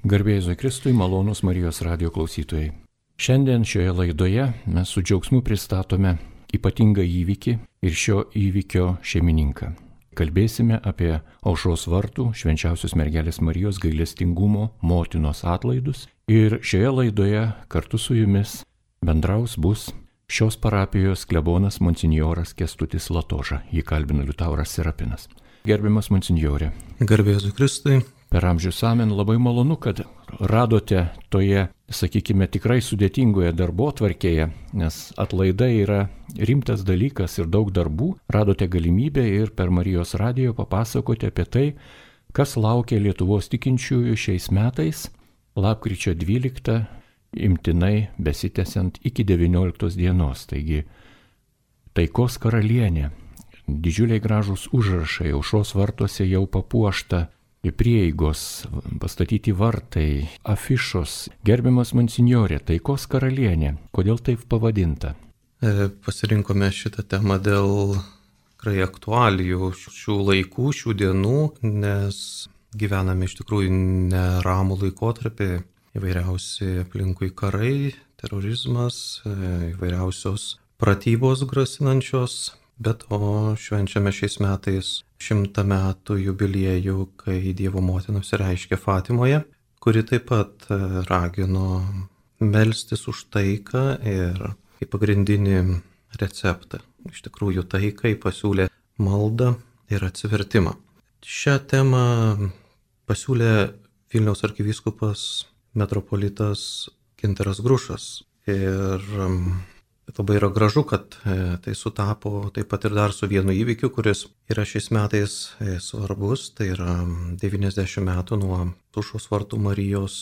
Garbė Jėzui Kristui, malonūs Marijos radijo klausytojai. Šiandien šioje laidoje mes su džiaugsmu pristatome ypatingą įvykį ir šio įvykio šeimininką. Kalbėsime apie Aušros vartų Švenčiausios mergelės Marijos gailestingumo motinos atlaidus ir šioje laidoje kartu su jumis bus šios parapijos klebonas monsinjoras Kęstutis Latoža. Jį kalbina Liutauras Serapinas. Gerbiamas monsinjore. Garbė Jėzui Kristui. Per amžius amen, labai malonu, kad radote toje, sakykime, tikrai sudėtingoje darbotvarkėje, nes atlaidai yra rimtas dalykas ir daug darbų. Radote galimybę ir per Marijos radijo papasakoti apie tai, kas laukia Lietuvos tikinčiųjų šiais metais, lapkričio 12, imtinai besitęsiant iki 19 dienos. Taigi, taikos karalienė, didžiuliai gražūs užrašai, Aušros vartuose jau papuošta prieigos, pastatyti vartai, afišos. Gerbiamas monsinjorė, taikos karalienė, kodėl taip pavadinta? Pasirinkome šitą temą dėl tikrai aktualijų šių laikų, šių dienų, nes gyvename iš tikrųjų neramų laikotarpį, įvairiausi aplinkui karai, terorizmas, įvairiausios pratybos grasinančios, bet o švenčiame šiais metais 100 metų jubiliejų, kai Dievo motina apsireiškė Fatimoje, kuri taip pat ragino melstis už taiką ir kaip pagrindinį receptą. Iš tikrųjų taikai pasiūlė maldą ir atsivertimą. Šią temą pasiūlė Vilniaus arkivyskupas metropolitas Gintaras Grušas. Ir labai yra gražu, kad tai sutapo taip pat ir dar su vienu įvykiu, kuris yra šiais metais svarbus. Tai yra 90 metų nuo Aušros vartų Marijos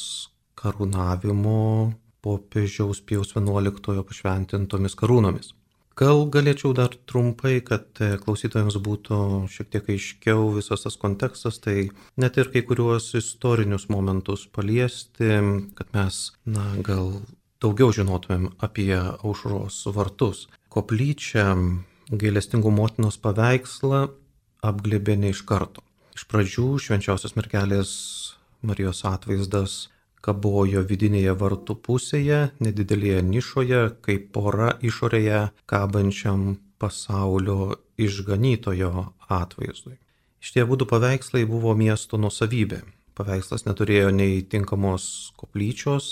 karūnavimo popiežiaus Pijaus XI pašventintomis karūnomis. Gal galėčiau dar trumpai, kad klausytojams būtų šiek tiek aiškiau visas tas kontekstas, tai net ir kai kuriuos istorinius momentus paliesti, kad mes, gal daugiau žinotumėm apie Aušros vartus. Koplyčia gailestingumo motinos paveikslą apglėbė ne iš karto. Iš pradžių Švenčiausios mergelės Marijos atvaizdas kabojo vidinėje vartų pusėje, nedidelėje nišoje, kaip pora išorėje kabančiam pasaulio išganytojo atvaizdui. Šitie abudu paveikslai buvo miesto nuosavybė. Paveikslas neturėjo nei tinkamos koplyčios,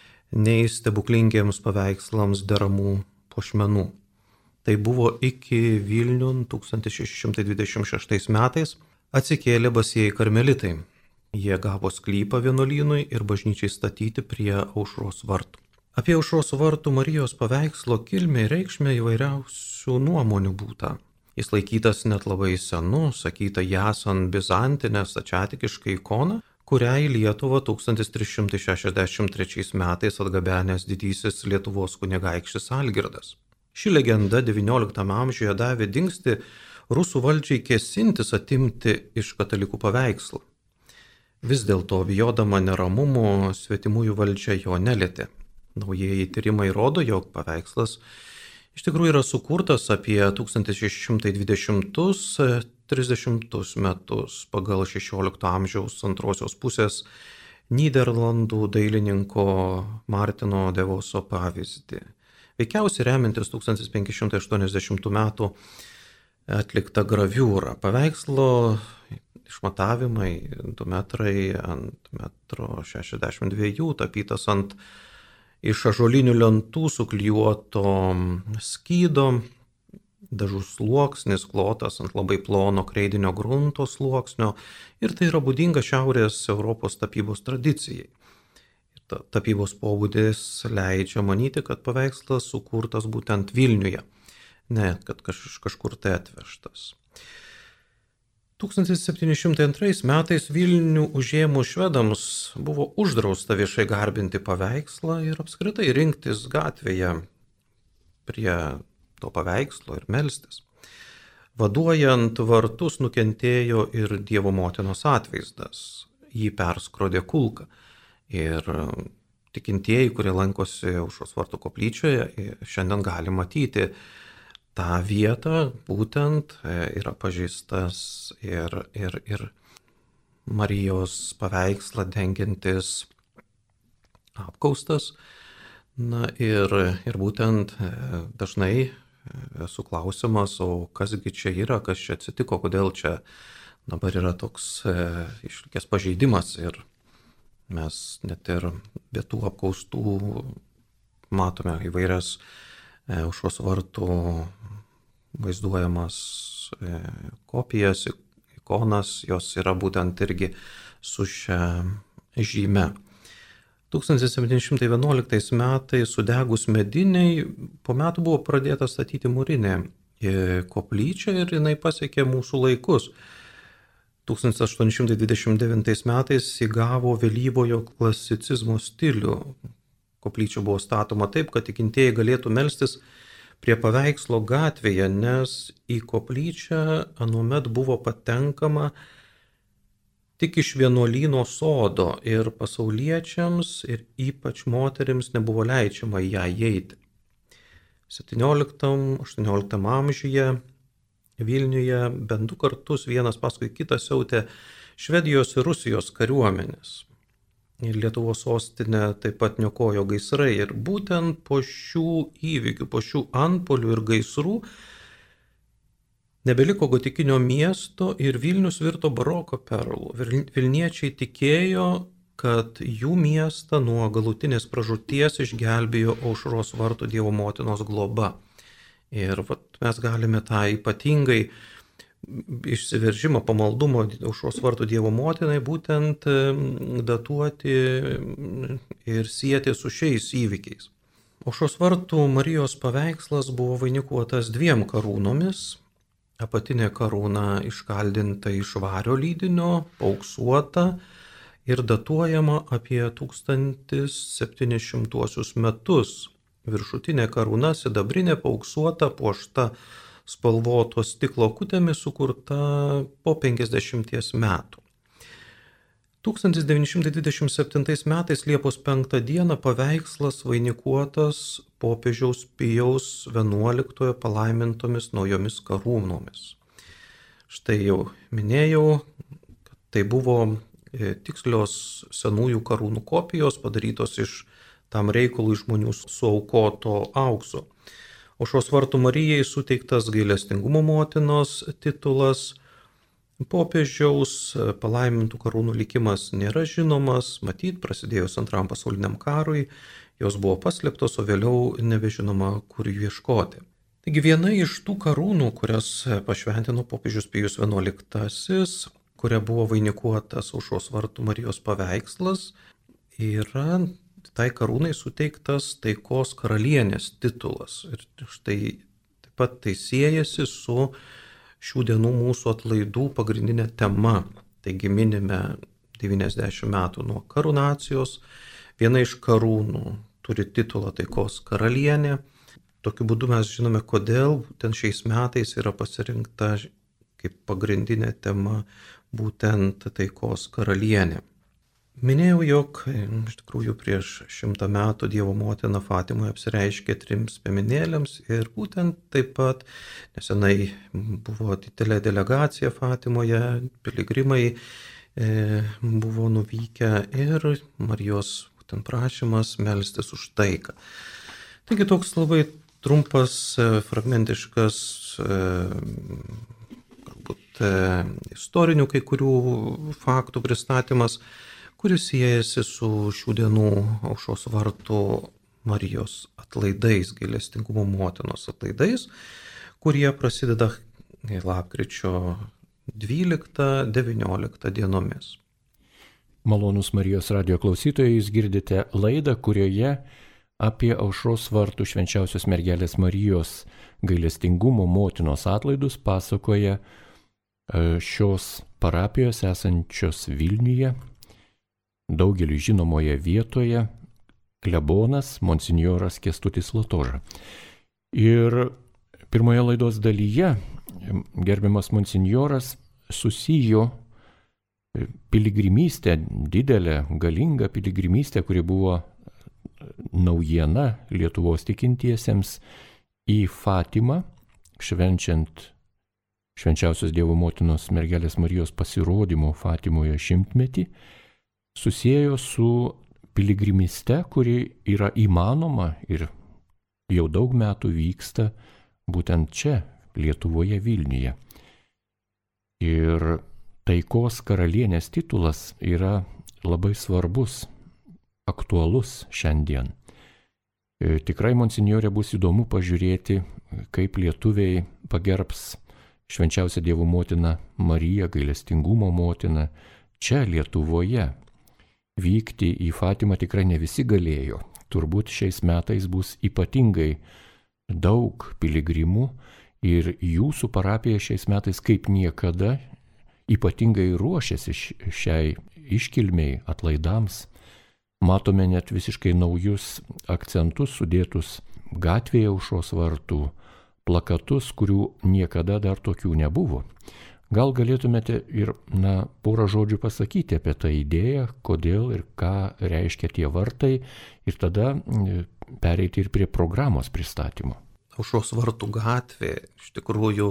nei stebuklingiems paveikslams deramų puošmenų. Tai buvo iki Vilniun 1626 metais atsikėlė basieji karmelitai. Jie gavo sklypą vienuolynui ir bažnyčiai statyti prie Aušros vartų. Apie Aušros vartų Marijos paveikslo kilmę ir reikšmę įvairiausių nuomonių būta. Jis laikytas net labai senu, sakyta esant bizantinę stačiatikišką ikoną, kurią į Lietuvą 1363 metais atgabenęs didysis Lietuvos kunigaikštis Algirdas. Ši legenda XIX amžiuje davė dingsti rusų valdžiai kėsintis atimti iš katalikų paveikslą. Vis dėlto, bijodama neramumų, svetimųjų valdžia jo nelietė. Naujieji tyrimai rodo, jog paveikslas iš tikrųjų yra sukurtas apie 1620-30 metus pagal XVI amžiaus antrosios pusės Nyderlandų dailininko Martino Devoso pavyzdį. Veikiausiai remintis 1580 metų atlikta graviūra. Paveikslo išmatavimai 2 metrai ant 1,62 m, tapytas ant iš ąžuolinių lentų suklijuoto skydo, dažų sluoksnis klotas ant labai plono kreidinio grunto sluoksnio ir tai yra būdinga Šiaurės Europos tapybos tradicijai. Tapybos pobūdis leidžia manyti, kad paveikslas sukurtas būtent Vilniuje, ne kad kažkur tai atvežtas. 1702 metais Vilnių užėmus švedams buvo uždrausta viešai garbinti paveikslą ir apskritai rinktis gatvėje prie to paveikslo ir melstis. Vaduojant vartus nukentėjo ir Dievo motinos atvaizdas. Jį perskrodė kulka. Ir tikintieji, kurie lankosi Aušros vartų koplyčioje, šiandien gali matyti tą vietą, būtent yra pažeistas ir Marijos paveikslą dengiantis apkaustas. Na ir būtent dažnai esu klausimas, o kasgi čia yra, kas čia atsitiko, kodėl čia dabar yra toks išlikęs pažeidimas. Ir mes net ir be tų apkaustų matome įvairias aušros vartų vaizduojamas kopijas, ikonas, jos yra būtent irgi su šia žyme. 1711 metais sudegus mediniai, po metų buvo pradėta statyti mūrinė koplyčia ir jinai pasiekė mūsų laikus. 1829 metais įgavo vėlyvojo klasicizmo stilių. Koplyčia buvo statoma taip, kad tikintieji galėtų melstis prie paveikslo gatvėje, nes į koplyčią anuomet buvo patenkama tik iš vienuolyno sodo ir pasauliečiams ir ypač moterims nebuvo leidžiama į ją įeiti. 17-18 amžiuje Vilniuje bent 2 kartus vienas paskui kitą siautė Švedijos ir Rusijos kariuomenės. Ir Lietuvos sostinę taip pat niokojo gaisrai. Ir būtent po šių įvykių, po šių antpuolių ir gaisrų nebeliko gotikinio miesto ir Vilnius virto baroko perlu. Vilniečiai tikėjo, kad jų miestą nuo galutinės pražūties išgelbėjo Aušros vartų Dievo motinos globa. Ir mes galime tą ypatingai išsiveržimą pamaldumo Aušros vartų Dievo motinai būtent datuoti ir sieti su šiais įvykiais. Aušros vartų Marijos paveikslas buvo vainikuotas 2 karūnomis. Apatinė karūna iškaldinta iš vario lydinio, paauksuota ir datuojama apie 1700 metus. Viršutinė karūna sidabrinė, paauksuota, puošta spalvotos stiklo kutėmis, sukurta po 50 metų. 1927 metais Liepos 5 dieną paveikslas vainikuotas popiežiaus Pijaus XI palaimintomis naujomis karūnomis. Štai jau minėjau, kad tai buvo tikslios senųjų karūnų kopijos padarytos iš tam reikalui žmonių suaukoto aukso. Aušros vartų Marijai suteiktas gailestingumo motinos titulas. Popiežiaus palaimintų karūnų likimas nėra žinomas, matyt, prasidėjus Antram pasauliniam karui, jos buvo paslėptos, o vėliau nebežinoma, kur jų ieškoti. Taigi viena iš tų karūnų, kurias pašventino popiežius Pijus XI, kuria buvo vainikuotas Aušros vartų Marijos paveikslas, yra tai karūnai suteiktas taikos karalienės titulas. Ir štai taip pat tai siejasi su šių dienų mūsų atlaidų pagrindinė tema. Taigi minime 90 metų nuo karūnacijos. Viena iš karūnų turi titulą taikos karalienė. Tokiu būdu mes žinome, kodėl būtent šiais metais yra pasirinkta kaip pagrindinė tema būtent taikos karalienė. Minėjau, jog iš tikrųjų prieš 100 metų Dievo motina Fatimoje apsireiškė 3 piemenėliams ir būtent taip pat nesenai buvo didelė delegacija Fatimoje, piligrimai buvo nuvykę ir Marijos būtent prašymas melstis už taiką. Taigi toks labai trumpas, fragmentiškas, galbūt istorinių kai kurių faktų pristatymas, kuris siejasi su šių dienų Aušros vartų Marijos atlaidais, gailestingumo motinos atlaidais, kurie prasideda lapkričio 12-19 dienomis. Malonūs Marijos radijo klausytojai, jūs girdite laidą, kurioje apie Aušros vartų švenčiausios mergelės Marijos gailestingumo motinos atlaidus pasakoja šios parapijos esančios Vilniuje, daugeliu žinomoje vietoje, klebonas monsinjoras Kęstutis Latoža. Ir pirmoje laidos dalyje gerbiamas monsinjoras susijo piligrimystę, didelę, galingą piligrimystę, kuri buvo naujiena Lietuvos tikintiesiems į Fatimą, švenčiant Švenčiausios Dievo motinos mergelės Marijos pasirodymo Fatimoje 100-metį susiejo su piligrimyste, kuri yra įmanoma ir jau daug metų vyksta būtent čia, Lietuvoje, Vilniuje. Ir taikos karalienės titulas yra labai svarbus, aktualus šiandien. Tikrai, monsinjorė, bus įdomu pažiūrėti, kaip lietuviai pagerbs Švenčiausią Dievo motiną Mariją, gailestingumo motiną, čia Lietuvoje. Vykti į Fatimą tikrai ne visi galėjo. Turbūt šiais metais bus ypatingai daug piligrimų ir jūsų parapija šiais metais kaip niekada ypatingai ruošiasi šiai iškilmiai, atlaidams. Matome net visiškai naujus akcentus sudėtus gatvėje Aušros vartų, plakatus, kurių niekada dar tokių nebuvo. Gal galėtumėte ir porą žodžių pasakyti apie tą idėją, kodėl ir ką reiškia tie vartai, ir tada pereiti ir prie programos pristatymo. Aušros vartų gatvė iš tikrųjų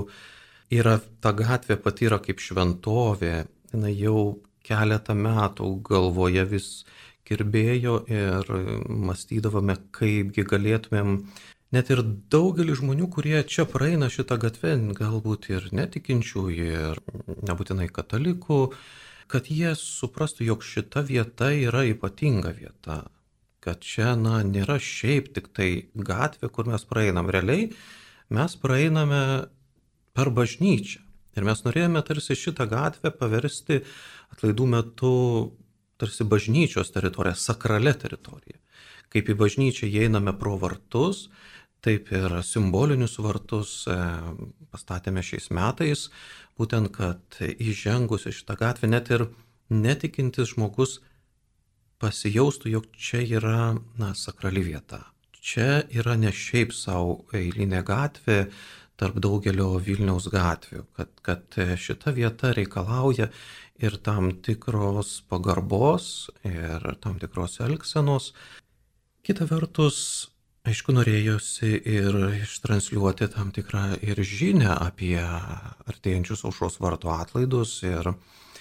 ta gatvė pati yra kaip šventovė, jinai jau keletą metų galvoje vis kirbėjo ir mąstydavome, kaipgi galėtumėm net ir daugelį žmonių, kurie čia praeina šitą gatvę, galbūt ir netikinčiųjų, ir nebūtinai katalikų, kad jie suprastų, jog šita vieta yra ypatinga vieta. Kad čia nėra šiaip tik tai gatvė, kur mes praeinam. Realiai mes praeiname per bažnyčią. Ir mes norėjome tarsi šitą gatvę paversti atlaidų metu tarsi bažnyčios teritoriją, sakrale teritoriją. Kaip į bažnyčią įeiname pro vartus, taip ir simbolinius vartus pastatėme šiais metais, būtent, kad įžengus į šitą gatvę net ir netikintis žmogus pasijaustų, jog čia yra sakrali vieta. Čia yra ne šiaip savo eilinė gatvė tarp daugelio Vilniaus gatvių, kad šita vieta reikalauja ir tam tikros pagarbos, ir tam tikros elgsenos. Kita vertus, aišku, norėjosi ir ištransliuoti tam tikrą ir žinią apie artėjančius Aušros vartų atlaidus, ir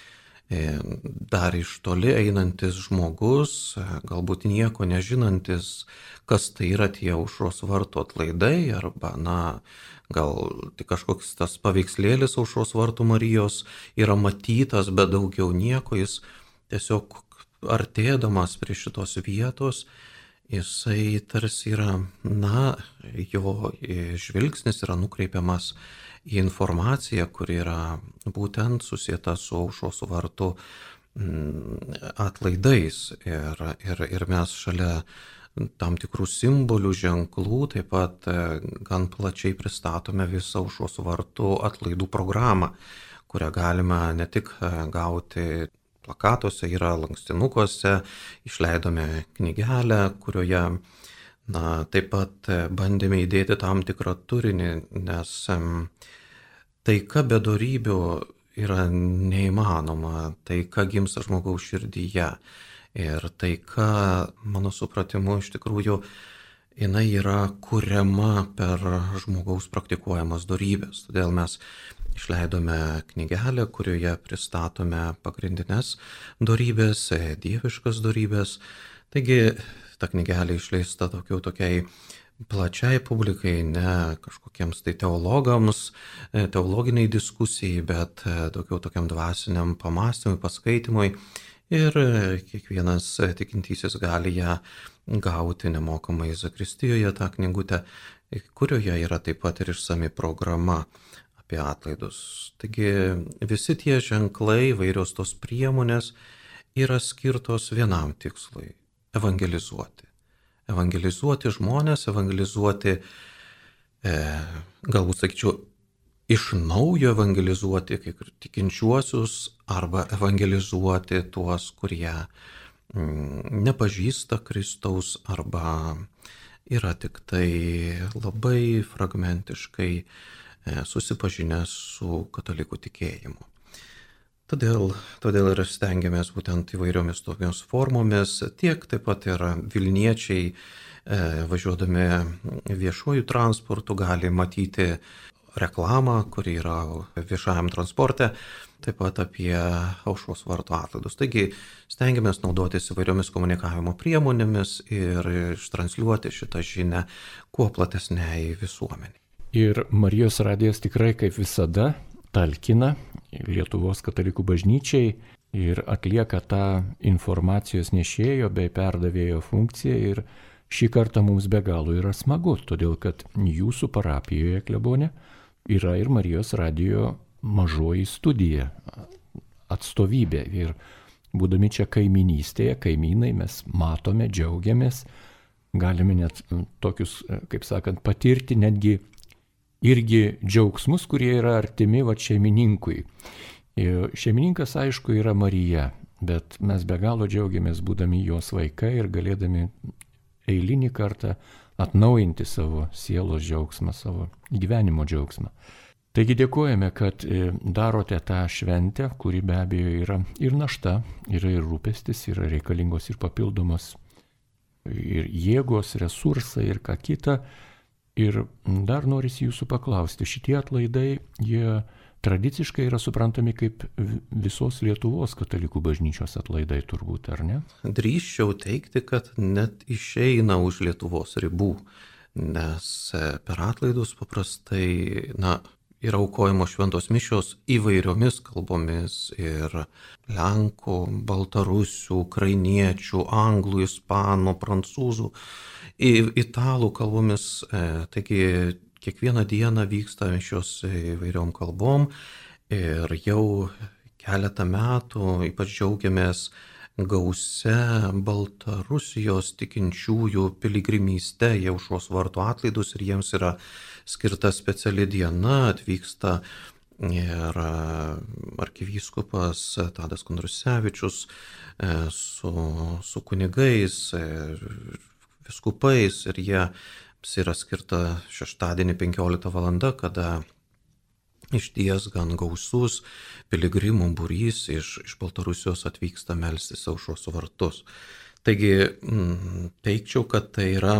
dar iš toli einantis žmogus, galbūt nieko nežinantis, kas tai yra tie Aušros vartų atlaidai, arba gal tik kažkoks tas paveikslėlis Aušros vartų Marijos yra matytas, bet daugiau nieko. Jis tiesiog artėdamas prie šitos vietos, jisai tarsi yra, jo žvilgsnis yra nukreipiamas į informaciją, kuri yra būtent susieta su Aušros vartų atlaidais. Ir mes šalia tam tikrų simbolių, ženklų, taip pat gan plačiai pristatome visą Aušros vartų atlaidų programą, kurią galima ne tik gauti plakatuose, yra lankstinukuose, išleidome knygelę, kurioje taip pat bandėme įdėti tam tikrą turinį, nes taika be dorybių yra neįmanoma, taika gimsta žmogaus širdyje. Ir taika, mano supratimu, iš tikrųjų, jinai yra kuriama per žmogaus praktikuojamas dorybės. Todėl mes išleidome knygelę, kurioje pristatome pagrindinės dorybės, dieviškas dorybės. Taigi, ta knygelė išleista tokiai plačiai publikai, ne kažkokiems tai teologams, teologiniai diskusijai, bet daugiau tokiam dvasiniam pamastymui, paskaitimui. Ir kiekvienas tikintysis gali ją gauti nemokamai zakristijoje, tą knygutę, kurioje yra taip pat ir išsami programa apie atlaidus. Taigi visi tie ženklai, vairios tos priemonės yra skirtos vienam tikslui – evangelizuoti. Evangelizuoti žmonės, evangelizuoti, galbūt sakyčiau, iš naujo evangelizuoti kaip ir tikinčiuosius, arba evangelizuoti tuos, kurie nepažįsta Kristaus, arba yra tik tai labai fragmentiškai susipažinę su katalikų tikėjimu. Todėl ir stengiamės būtent įvairiomis tokios formomis, tiek taip pat ir Vilniečiai važiuodami viešuoju transportu gali matyti reklamą, kuri yra viešajam transporte, taip pat apie Aušros vartų atlaidus. Taigi stengiamės naudotis įvairiomis komunikavimo priemonėmis ir ištransliuoti šitą žinią kuo platesniai visuomeniai. Ir Marijos radijas tikrai kaip visada talkina Lietuvos katalikų bažnyčiai ir atlieka tą informacijos nešėjo bei perdavėjo funkciją ir šį kartą mums be galo yra smagu, todėl kad jūsų parapijoje, klebone, yra ir Marijos radijo mažoji studija, atstovybė. Ir būdami čia kaiminystėje, kaimynai, mes matome, džiaugiamės, galime net tokius, kaip sakant, patirti netgi irgi džiaugsmus, kurie yra artimi šeimininkui. Ir šeimininkas, aišku, yra Marija, bet mes be galo džiaugiamės būdami jos vaikai ir galėdami eilinį kartą atnaujinti savo sielos džiaugsmą, savo gyvenimo džiaugsmą. Taigi dėkojame, kad darote tą šventę, kuri be abejo yra ir našta, yra ir rūpestis, yra reikalingos ir papildomos ir jėgos, resursai ir ką kita. Ir dar norisi jūsų paklausti, šitie atlaidai, jie tradiciškai yra suprantami kaip visos Lietuvos katalikų bažnyčios atlaidai turbūt, ar ne? Drįsčiau teikti, kad net išeina už Lietuvos ribų, nes per atlaidus paprastai, yra aukojimo šventos mišios įvairiomis kalbomis ir lenkų, baltarusių, ukrainiečių, anglų, ispanų, prancūzų, italų kalbomis. Taigi kiekvieną dieną vyksta mišios įvairiom kalbom ir jau keletą metų ypač džiaugiamės gausia Baltarusijos tikinčiųjų piligrimyste į Aušros vartų atlaidus ir jiems yra skirta speciali diena, atvyksta ir arkivyskupas Tadas Kondrusevičius su kunigais, viskupais ir jiems yra skirta šeštadienį 15 val. Kada išties gan gausus piligrimų būrys iš Baltarusijos atvyksta melstis Aušros vartus. Taigi teikčiau, kad tai yra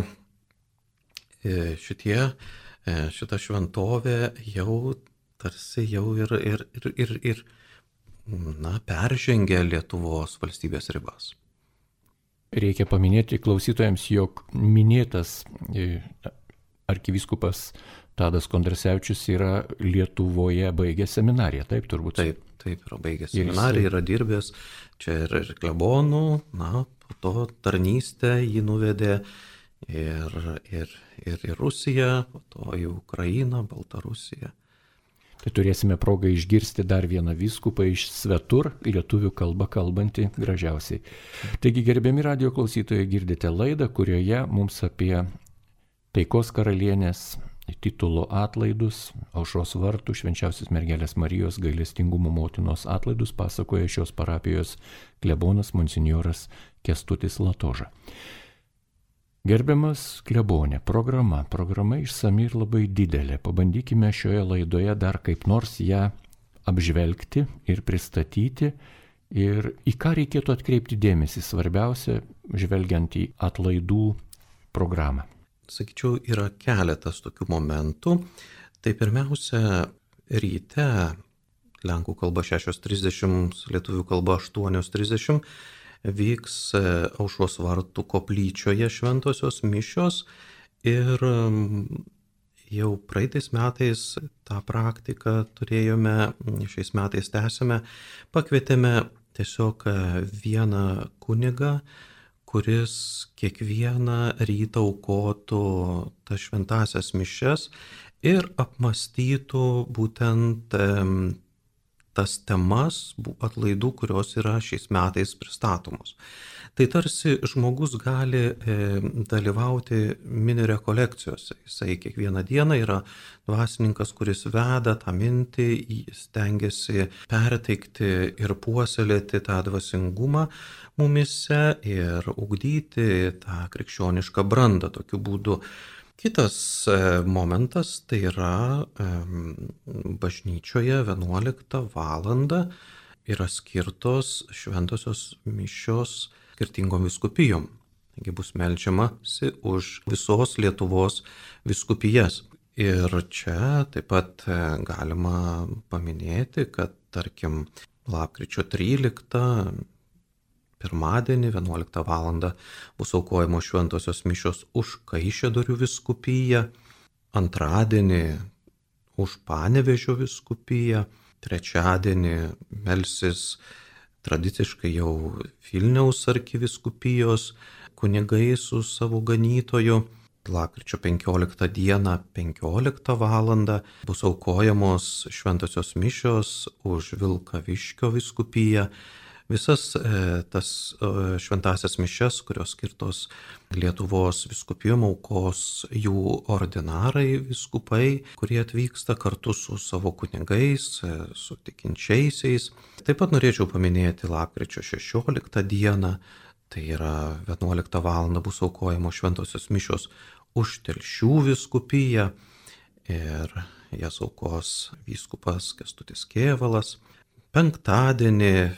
šita šventovė jau tarsi ir peržengia Lietuvos valstybės ribas. Reikia paminėti klausytojams, jog minėtas arkivyskupas Tadas Kondrusevičius yra Lietuvoje baigęs seminariją, taip turbūt? Taip, yra baigęs seminariją, yra dirbęs čia ir klebonų, po to tarnystę jį nuvedė ir Rusiją, po to į Ukrainą, Baltarusiją. Tai turėsime progą išgirsti dar vieną vyskupą iš svetur, lietuvių kalbą kalbantį gražiausiai. Taigi, gerbiami radijo klausytojai, girdite laidą, kurioje mums apie Taikos karalienės titulo atlaidus, Aušros vartų, Švenčiausios mergelės Marijos gailestingumo motinos atlaidus pasakoja šios parapijos klebonas monsinjoras Kęstutis Latoža. Gerbiamas klebonė, programa išsami ir labai didelė. Pabandykime šioje laidoje dar kaip nors ją apžvelgti ir pristatyti ir į ką reikėtų atkreipti dėmesį, svarbiausia, žvelgiant į atlaidų programą. Sakyčiau, yra keletas tokių momentų. Tai pirmiausia, ryte, lenkų kalba 6:30, lietuvių kalba 8:30, vyks Aušros vartų koplyčioje šventosios mišios ir jau praeitais metais tą praktiką turėjome, šiais metais tęsime, pakvietėme tiesiog vieną kunigą, kuris kiekvieną rytą aukotų tas šventasias mišias ir apmąstytų būtent tas temas atlaidų, kurios yra šiais metais pristatomos. Tai tarsi žmogus gali dalyvauti mini rekolekcijose. Jisai kiekvieną dieną yra dvasininkas, kuris veda tą mintį, stengiasi perteikti ir puoselėti tą dvasingumą mumise ir ugdyti tą krikščionišką brandą tokiu būdu. Kitas momentas tai yra bažnyčioje 11 valandą yra skirtos šventosios mišios skirtingom vyskupijom. Taigi bus meldžiamasi už visos Lietuvos vyskupijas. Ir čia taip pat galima paminėti, kad tarkim lapkričio 13 pirmadienį 11 val. Bus aukojamos šventosios mišios už Kaišiadorių vyskupiją, antradienį už Panevėžio vyskupiją, trečiadienį melsis tradiciškai jau Vilniaus arkivyskupijos kunigai su savo ganytoju. Lapkričio 15 dieną 15 val. Bus aukojamos šventosios mišios už Vilkaviškio vyskupiją. Visas tas šventasias mišias, kurios skirtos Lietuvos vyskupijom, aukos jų ordinarai vyskupai, kurie atvyksta kartu su savo kunigais, su tikinčiaisiais. Taip pat norėčiau paminėti lapkričio 16 dieną, tai yra 11 val. Bus aukojamos šventosios mišios už Telšių vyskupiją ir jas aukos vyskupas Kęstutis Kėvalas. Penktadienį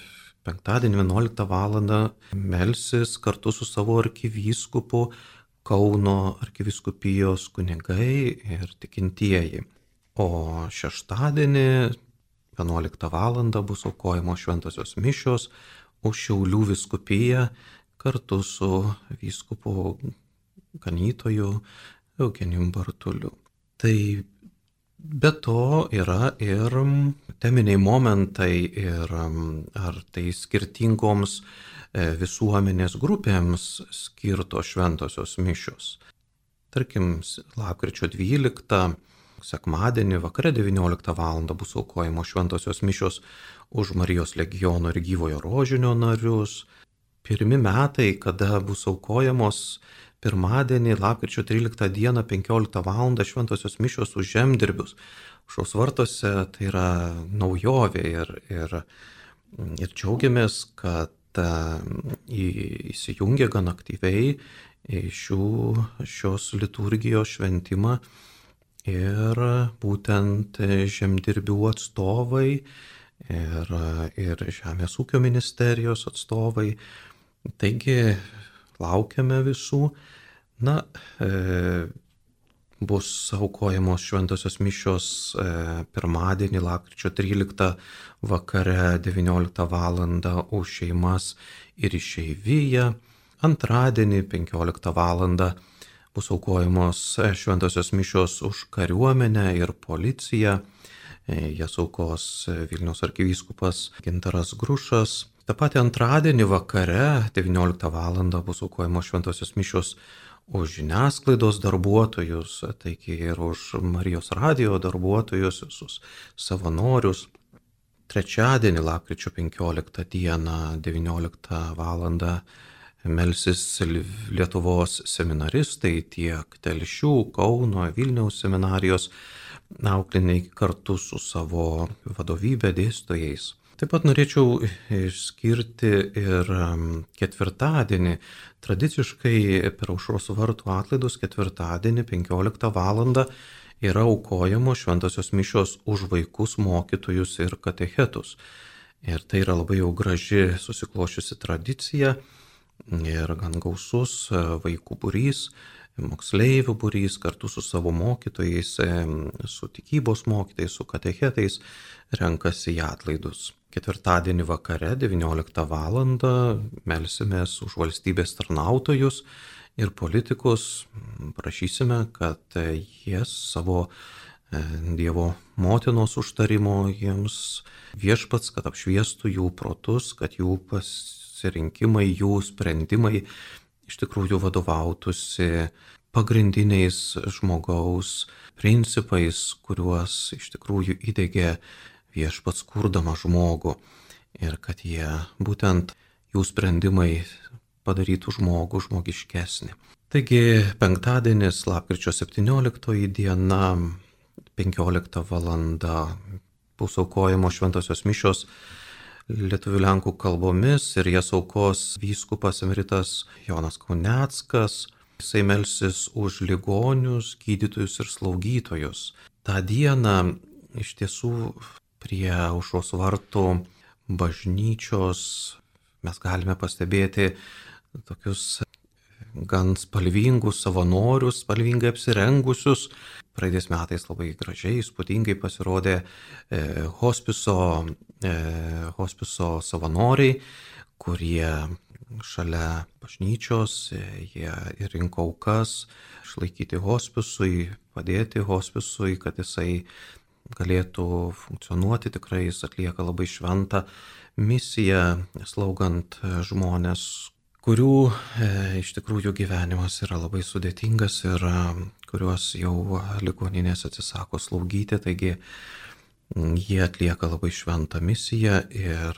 11 val. Melsis kartu su savo arkivyskupu Kauno arkivyskupijos kunigai ir tikintieji. O šeštadienį 11 val. Bus aukojamos šventosios mišios už Šiaulių vyskupiją kartu su vyskupu ganytoju Eugenijum Bartuliu. Tai be to yra ir teminiai momentai ir ar tai skirtingoms visuomenės grupėms skirtos šventosios mišios. Tarkim, lapkričio 12 sekmadienį vakare 19 val. Bus aukojamos šventosios mišios už Marijos legiono ir Gyvojo rožinio narius. Pirmi metai, kada bus aukojamos pirmadienį, lapkričio 13 dieną 15 val. Šventosios mišios už žemdirbius. Aušros vartuose tai yra naujovė ir džiaugiamės, kad įsijungia gan aktyviai į šios liturgijos šventimą ir būtent žemdirbių atstovai ir Žemės ūkio ministerijos atstovai. Taigi laukiame visų. Bus aukojamos šventosios mišios pirmadienį lapkričio 13 vakare 19 val. Už šeimas ir išeiviją. Antradienį 15 val. Bus aukojamos šventosios mišios už kariuomenę ir policiją. Jas aukos Vilniaus arkivyskupas Gintaras Grušas. Ta pati antradienį vakare 19 val. Bus aukojamos šventosios mišios už žiniasklaidos darbuotojus, taigi ir už Marijos radijo darbuotojus, visus savanorius. Trečiadienį lapkričio 15 dieną 19 val. Melsis Lietuvos seminaristai tiek Telšių, Kauno, Vilniaus seminarijos aukliniai kartu su savo vadovybė dėstytojais. Taip pat norėčiau išskirti ir ketvirtadienį. Tradiciškai per Aušros vartų atlaidus ketvirtadienį 15 val. Yra aukojamos šventosios mišios už vaikus, mokytojus ir katechetus. Ir tai yra labai jau graži susiklošiusi tradicija ir gan gausus vaikų būrys, moksleivių būrys kartu su savo mokytojais, su tikybos mokytojais, su katechetais renkasi į atlaidus. Ketvirtadienį vakare 19 val. Melsimės už valstybės tarnautojus ir politikus, prašysime, kad jie savo Dievo motinos užtarimo jiems viešpats, kad apšviestų jų protus, kad jų pasirinkimai, jų sprendimai iš tikrųjų vadovautųsi pagrindiniais žmogaus principais, kuriuos iš tikrųjų įdiegė viešpats kurdama žmogų ir kad jie būtent jų sprendimai padarytų žmogų žmogiškesnį. Taigi penktadienis, lapkričio 17 diena, 15 val. Bus aukojamos šventosios mišios lietuvių lenkų kalbomis ir jas aukos vyskupas emeritas Jonas Kauneckas. Jisai melsis už ligonius, gydytojus ir slaugytojus. Ta diena iš tiesų prie Aušros vartų bažnyčios mes galime pastebėti tokius gan spalvingus savanorius, spalvingai apsirengusius. Praeitais metais labai gražiai, įspūdingai pasirodė hospiso savanoriai, kurie šalia bažnyčios, jie rinko aukas, išlaikyti hospisui, padėti hospisui, kad jisai galėtų funkcionuoti. Tikrai jis atlieka labai šventą misiją, slaugant žmonės, kurių iš tikrųjų gyvenimas yra labai sudėtingas ir kuriuos jau ligoninės atsisako slaugyti. Taigi jie atlieka labai šventą misiją ir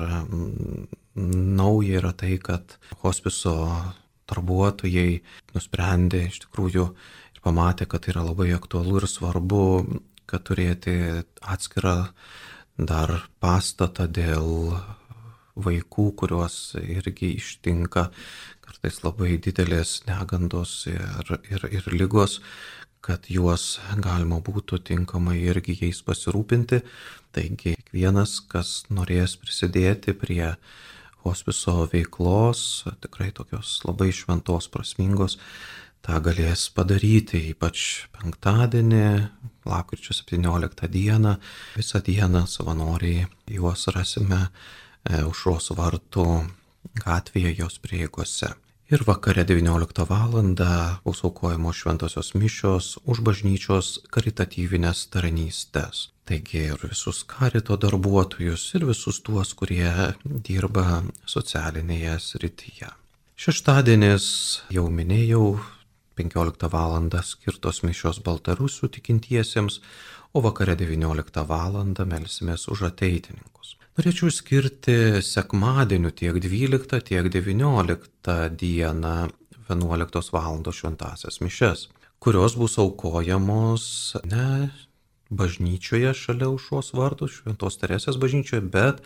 nauja yra tai, kad hospiso darbuotojai nusprendė iš tikrųjų ir pamatė, kad tai yra labai aktualu ir svarbu, kad turėti atskirą dar pastatą dėl vaikų, kuriuos irgi ištinka kartais labai didelės negandos ir ligos, kad juos galima būtų tinkamai irgi jais pasirūpinti. Taigi kiekvienas, kas norės prisidėti prie hospiso veiklos, tikrai tokios labai šventos, prasmingos, tą galės padaryti, ypač penktadienį, lapkričio 17 dieną. Visą dieną savanoriai, juos rasime Aušros vartų gatvėje, jos prieigose. Ir vakare 19 val. Bus aukojamos šventosios mišios už bažnyčios karitatyvinės tarnystės. Taigi ir visus karito darbuotojus, ir visus tuos, kurie dirba socialinėje srityje. Šeštadienis, jau minėjau, 15 val. Skirtos mišios baltarusių tikintiesiems, o vakare 19 val. Melsimės už ateitininkus. Norėčiau skirti sekmadienių tiek 12, tiek 19 dieną 11 val. Šventąsias mišias, kurios bus aukojamos ne bažnyčioje šalia Aušros vartų, Šventos Teresės bažnyčioje, bet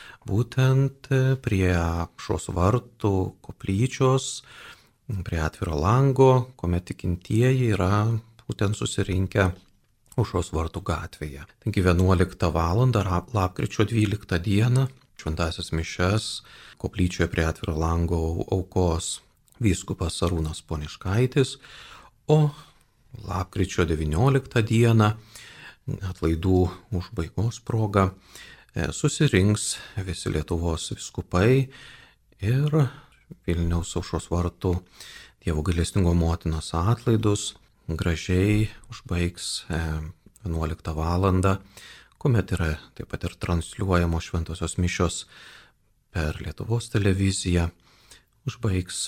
būtent prie Aušros vartų koplyčios, prie atviro lango, kuomet tikintieji yra būtent susirinkę Aušros vartų gatvėje. Taigi 11 val. Lapkričio 12 dieną šventąsias mišias koplyčioje prie atviro lango aukos vyskupas Arūnas Poniškaitis, o lapkričio 19 dieną atlaidų užbaigos proga susirinks visi Lietuvos vyskupai ir Vilniaus Aušros vartų Dievo gailestingumo motinos atlaidus gražiai užbaigs 11 val., kuomet yra taip pat ir transliuojamos šventosios mišios per Lietuvos televiziją, užbaigs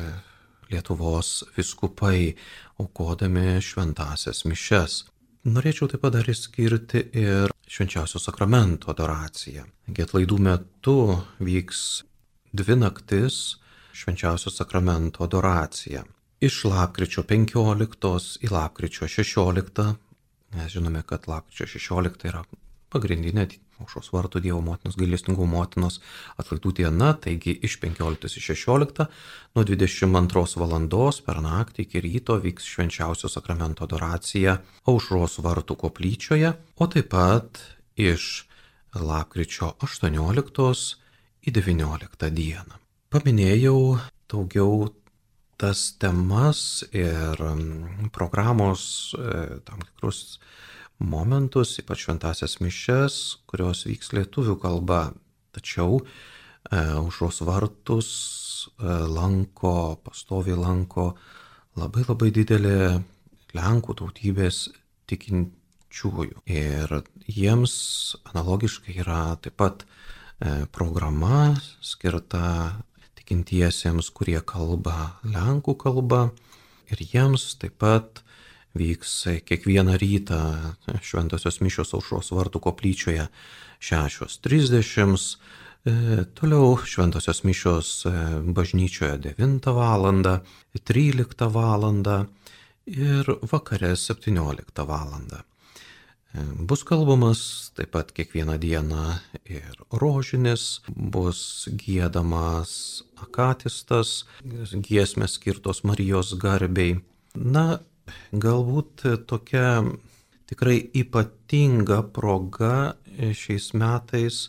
Lietuvos vyskupai aukodami šventąsias mišias. Norėčiau taip pat dar išskirti ir švenčiausio sakramento adoraciją. Atlaidų metu vyks 2 naktis švenčiausio sakramento adoracija. Iš lapkričio 15 į lapkričio 16, mes žinome, kad lapkričio 16 yra pagrindinė Aušros vartų Dievo motinos gailestingumo motinos atlaidų diena, taigi iš 15 į 16 nuo 22 val. Per naktį iki ryto vyks švenčiausio sakramento adoracija Aušros vartų koplyčioje, o taip pat iš lapkričio 18 į 19 dieną. Paminėjau daugiau tas temas ir programos tam tikrus momentus, ypač šventąsias mišias, kurios vyks lietuvių kalba. Tačiau Aušros vartus pastoviai lanko labai didelė Lenkų tautybės tikinčiųjų. Ir jiems analogiškai yra taip pat programa skirta tikintiesiems, kurie kalba Lenkų kalba, ir jiems taip pat vyks kiekvieną rytą šventosios mišios Aušros vartų koplyčioje 6:30, toliau šventosios mišios bažnyčioje 9 val., 13 val. Ir vakare 17 val. Bus kalbamas taip pat kiekvieną dieną ir rožinis, bus giedamas akatistas, giesmės skirtos Marijos garbei. Na, galbūt tokia tikrai ypatinga proga šiais metais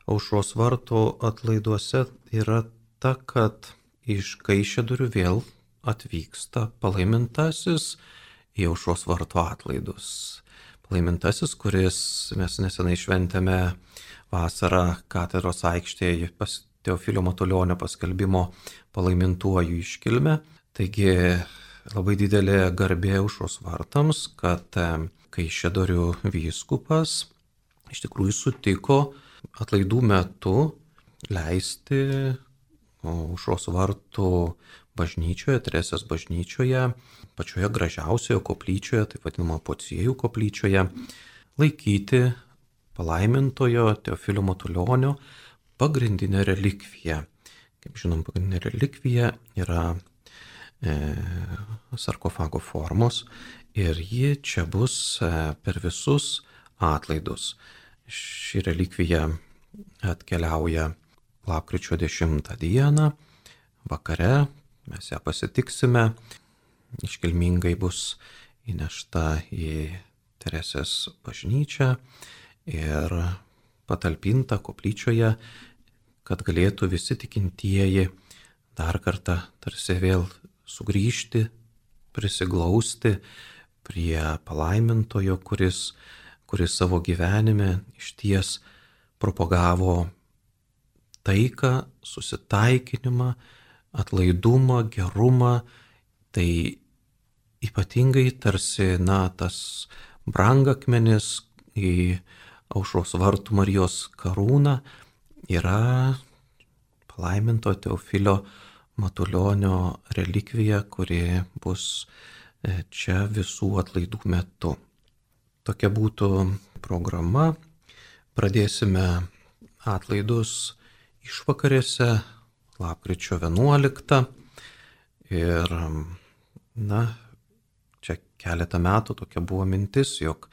Aušros vartų atlaiduose yra ta, kad iš Kaišiadorių vėl atvyksta palaimintasis į Aušros vartų atlaidus. Palaimintasis, kuris mes nesenai šventėme vasarą katedros aikštėje pas Teofilio Matulionio paskelbimo palaimintuoju iškilmę. Taigi labai didelė garbė Aušros vartams, kad Kaišiadorių vyskupas iš tikrųjų sutiko atlaidų metu leisti Aušros vartų bažnyčioje, Teresės bažnyčioje, pačioje gražiausioje koplyčioje, taip vadinama Pociejų koplyčioje, laikyti palaimintojo Teofilio Matulionio pagrindinę relikviją. Kaip žinom, pagrindinė relikvija yra sarkofago formos ir ji čia bus per visus atlaidus. Ši relikvija atkeliauja lapkričio 10 dieną vakare, mes ją pasitiksime, iškilmingai bus įnešta į Teresės bažnyčią ir patalpinta koplyčioje, kad galėtų visi tikintieji dar kartą tarsi vėl sugrįžti, prisiglausti prie palaimintojo, kuris savo gyvenime išties propagavo taiką, susitaikinimą, atlaidumą, gerumą. Tai ypatingai tarsi, tas brangakmenis į Aušros vartų Marijos karūną yra palaiminto Teofilio Matulionio relikvija, kuri bus čia visų atlaidų metu. Tokia būtų programa. Pradėsime atlaidus išvakarėse lapkričio 11. Ir, čia keletą metų tokia buvo mintis, jog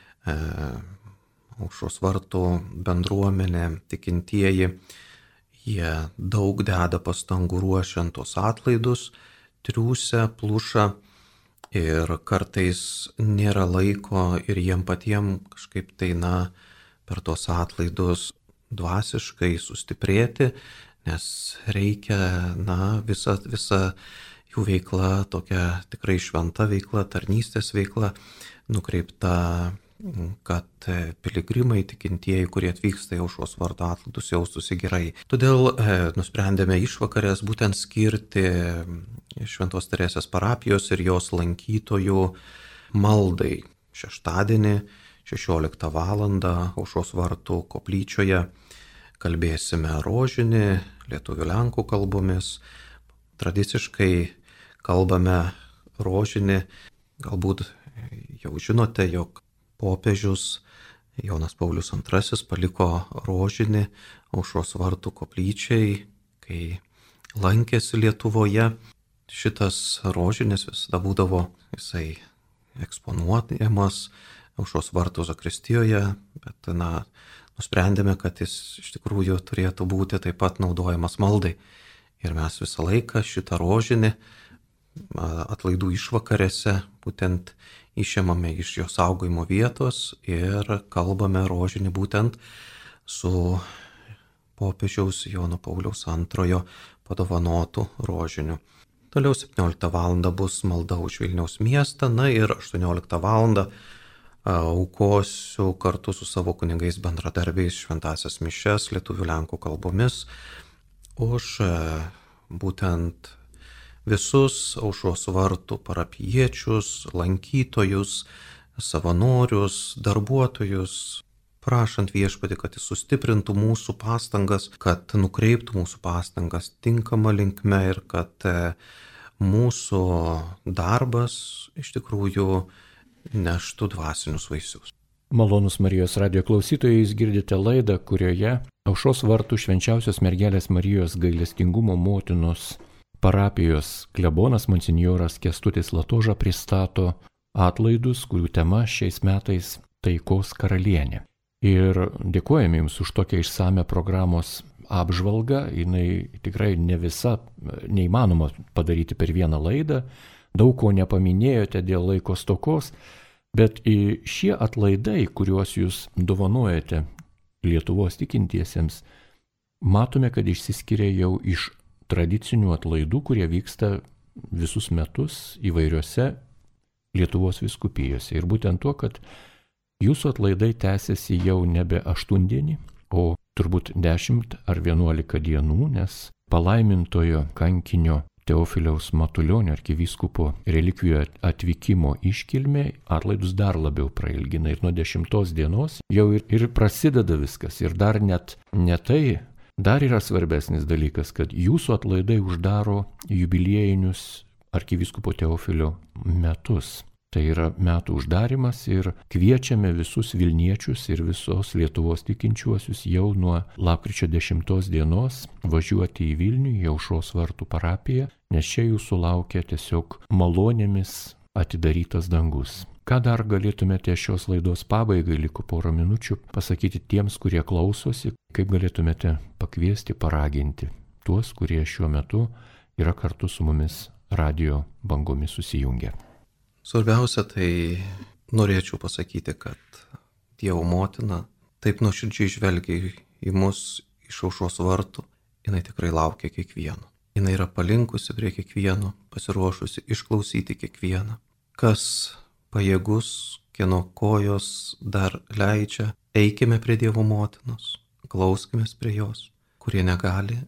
Aušros vartų bendruomenė, tikintieji, jie daug deda pastangų ruošiant tos atlaidus, triūsia, pluša ir kartais nėra laiko ir jiem patiem kažkaip tai, per tos atlaidus dvasiškai sustiprėti, nes reikia, visa jų veikla, tokia tikrai šventa veikla, tarnystės veikla, nukreipta, kad piligrimai, tikintieji, kurie atvyksta į Aušros vartų atlaidus, jaustųsi gerai. Todėl nusprendėme išvakarės būtent skirti Šventos Teresės parapijos ir jos lankytojų maldai. Šeštadienį 16 val. Aušros vartų koplyčioje kalbėsime rožinį lietuvių lenkų kalbomis. Tradiciškai kalbame rožinį. Galbūt jau žinote, jog popiežius Jonas Paulius II paliko rožinį Aušros vartų koplyčiai, kai lankėsi Lietuvoje. Šitas rožinis visada būdavo jisai eksponuojamas Aušros vartų zakristijoje, bet nusprendėme, kad jis iš tikrųjų turėtų būti taip pat naudojamas maldai. Ir mes visą laiką šitą rožinį atlaidų išvakarėse būtent išėmame iš jo saugojimo vietos ir kalbame rožinį būtent su popiežiaus Jono Pauliaus II padovanotu rožiniu. Toliau 17 val. Bus malda už Vilniaus miestą, ir 18 val. Aukosiu kartu su savo kunigais bendradarbiais šventąsias mišias lietuvių lenkų kalbomis už būtent visus Aušros vartų parapijiečius, lankytojus, savanorius, darbuotojus, prašant Viešpatį, kad jis sustiprintų mūsų pastangas, kad nukreiptų mūsų pastangas tinkama linkme ir kad mūsų darbas iš tikrųjų neštų dvasinius vaisius. Malonus Marijos radijo klausytojai, jūs girdite laidą, kurioje Aušros vartų Švenčiausios mergelės Marijos gailestingumo motinos parapijos klebonas monsinjoras Kęstutis Latoža pristato atlaidus, kurių tema šiais metais Taikos karalienė. Ir dėkojame Jums už tokią išsame programos apžvalgą. Jinai tikrai ne visa, neįmanoma padaryti per vieną laidą. Daug ko nepaminėjote dėl laiko stokos, bet šie atlaidai, kuriuos Jūs dovanojate Lietuvos tikintiesiems, matome, kad išsiskiria jau iš tradicinių atlaidų, kurie vyksta visus metus įvairiose Lietuvos vyskupijose. Ir būtent tuo, kad jūsų atlaidai tęsiasi jau nebe 8 dienį, o turbūt 10 ar 11 dienų, nes palaimintojo kankinio Teofiliaus Matulionio arkivyskupo relikvijų atvykimo iškilmė atlaidus dar labiau prailgina. Ir nuo 10 dienos jau ir prasideda viskas. Ir dar net ne tai, dar yra svarbesnis dalykas, kad jūsų atlaidai uždaro jubiliejinius arkivyskupo Teofilio metus. Tai yra metų uždarimas ir kviečiame visus Vilniečius ir visos Lietuvos tikinčiuosius jau nuo lapkričio 10 dienos važiuoti į Vilnių, į Aušros vartų parapiją, nes čia jūsų laukia tiesiog malonėmis atidarytas dangus. Ką dar galėtumėte šios laidos pabaigai, liko porą minučių, pasakyti tiems, kurie klausosi, kaip galėtumėte pakviesti, paraginti tuos, kurie šiuo metu yra kartu su mumis radio bangomis susijungę. Svarbiausia, tai norėčiau pasakyti, kad Dievo motina taip nuoširdžiai žvelgia į mus iš Aušros vartų, jinai tikrai laukia kiekvieno. Jinai yra palinkusi prie kiekvieno, pasiruošusi išklausyti kiekvieną. Kas pajėgus, kieno kojos dar leidžia, eikime prie Dievo motinos, klauskimės prie jos. Kurie negali,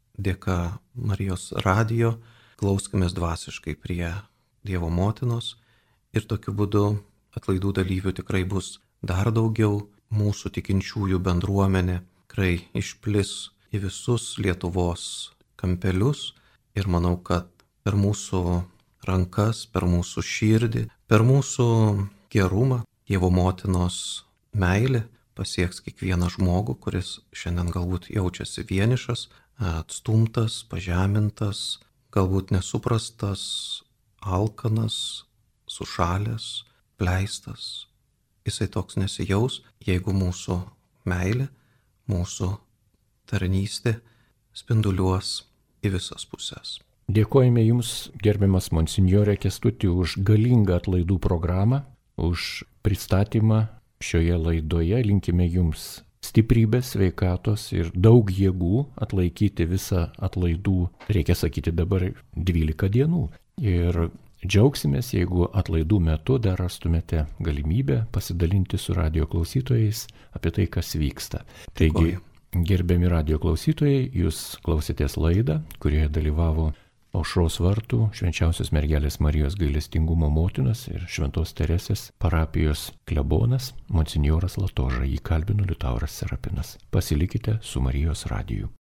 dėka Marijos radijo, klauskimės dvasiškai prie Dievo motinos. Ir tokiu būdu atlaidų dalyvių tikrai bus dar daugiau, mūsų tikinčiųjų bendruomenė tikrai išplis į visus Lietuvos kampelius ir manau, kad per mūsų rankas, per mūsų širdį, per mūsų gerumą Dievo motinos meilė pasieks kiekvieną žmogų, kuris šiandien galbūt jaučiasi vienišas, atstumtas, pažemintas, galbūt nesuprastas, alkanas, sušalęs, pleistas. Jisai toks nesijaus, jeigu mūsų meilė, mūsų tarnystė spinduliuos į visas puses. Dėkojame Jums, gerbiamas monsinjore Kęstuti, už galingą atlaidų programą, už pristatymą šioje laidoje. Linkime Jums stiprybės, sveikatos ir daug jėgų atlaikyti visą atlaidų, reikia sakyti dabar 12 dienų. Ir džiaugsimės, jeigu atlaidų metu dar rastumėte galimybę pasidalinti su radio klausytojais apie tai, kas vyksta. Taigi, gerbiami radio klausytojai, jūs klausėtės laidą, kurioje dalyvavo Aušros vartų Švenčiausios mergelės Marijos gailestingumo motinos ir Šventos Teresės parapijos klebonas monsinjoras Latoža. Jį kalbino Liutauras Serapinas. Pasilikite su Marijos radiju.